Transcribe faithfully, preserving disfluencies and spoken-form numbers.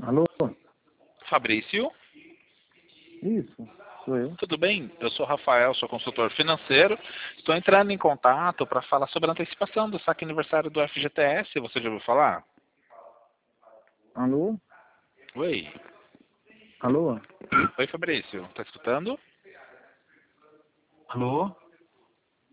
Alô? Fabrício, Isso, sou eu. tudo bem? Eu sou Rafael, sou consultor financeiro. Estou entrando em contato para falar sobre a antecipação do saque aniversário do F G T S. Você já ouviu falar? Alô? Oi. Alô? Oi, Fabrício. Tá escutando? Alô?